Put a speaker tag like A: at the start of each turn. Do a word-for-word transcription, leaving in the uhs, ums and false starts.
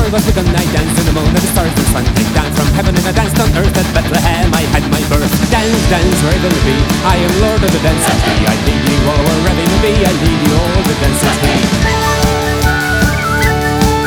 A: twelve was begun, I danced in the moon and the stars and sun came down from heaven, and I danced on earth at Bethlehem. I had my birth. Dance, dance, where are you gonna be? I am Lord of the dance. I need you all wherever you be. I need